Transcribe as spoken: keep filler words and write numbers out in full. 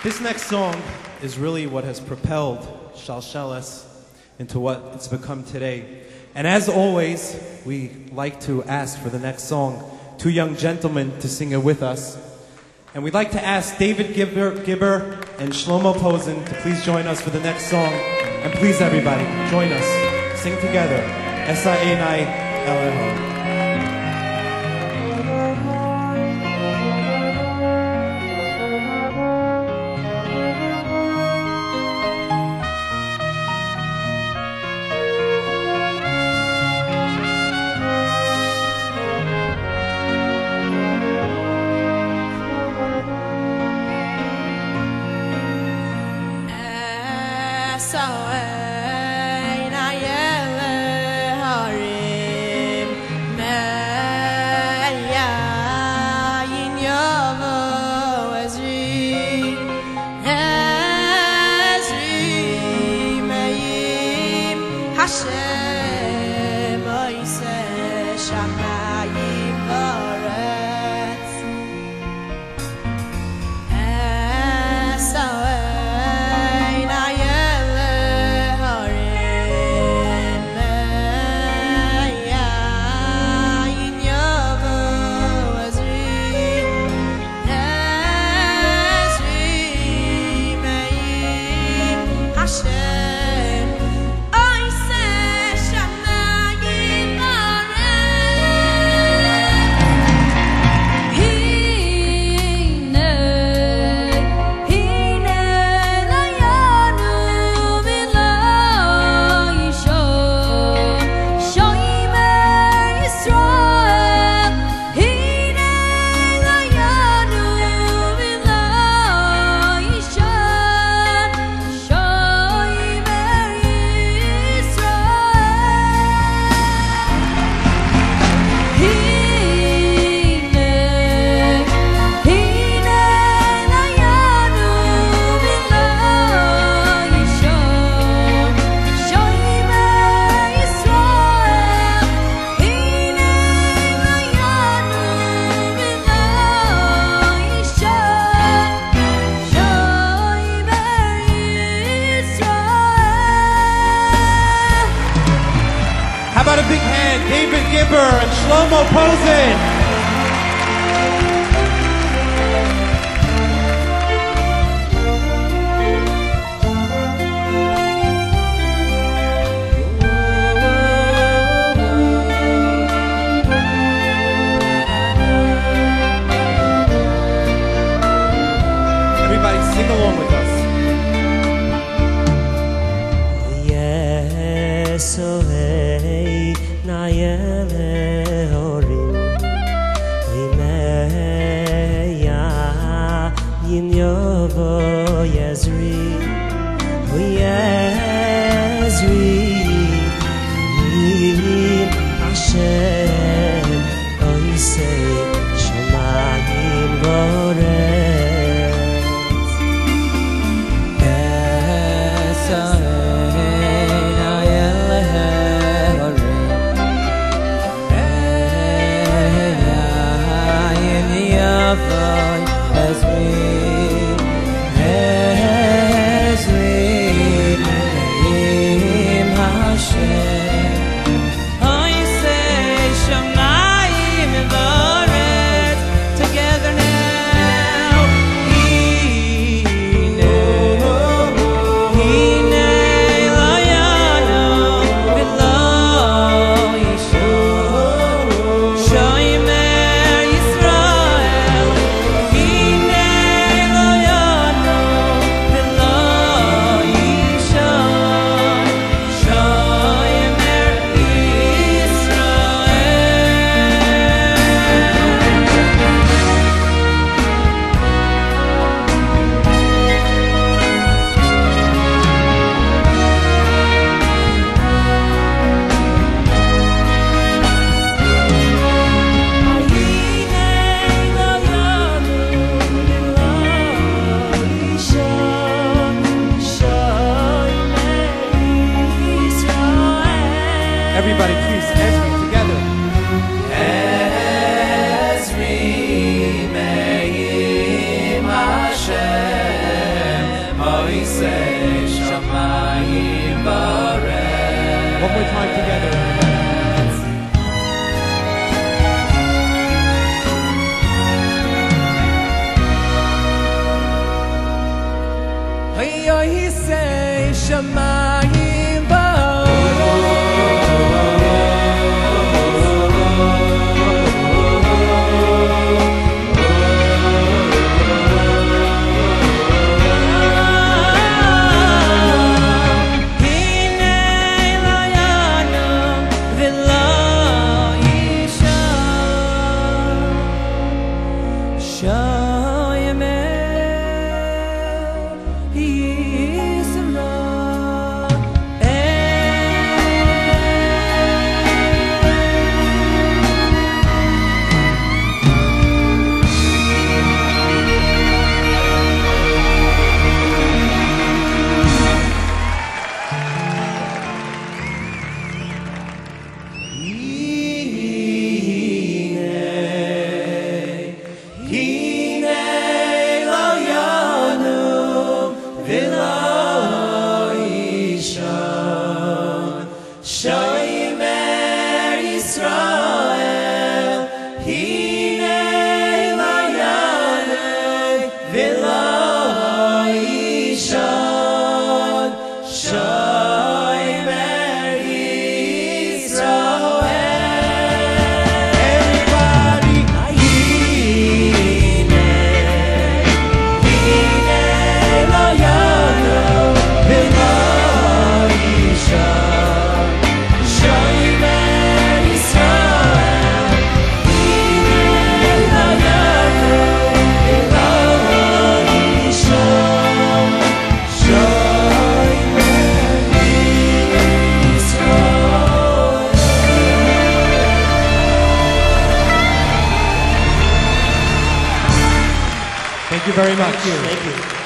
This next song is really what has propelled Shalshelis into what it's become today. And as always, we like to ask for the next song two young gentlemen to sing it with us. And we'd like to ask David Gibber, Gibber and Shlomo Posen to please join us for the next song. And please, everybody, join us. Sing together. Esa Einai Eleho. And Shlomo Posen. Everybody sing along with us. Yes, oh hey, Nayele. Yovo Yezri, Yezri, Hashem, Oisei, Shomayim Voretz. Esarein Ayelehorim, Eyayin Yovo Yezri. One more time together. Shamayim Thank you very much. Thank you. Thank you.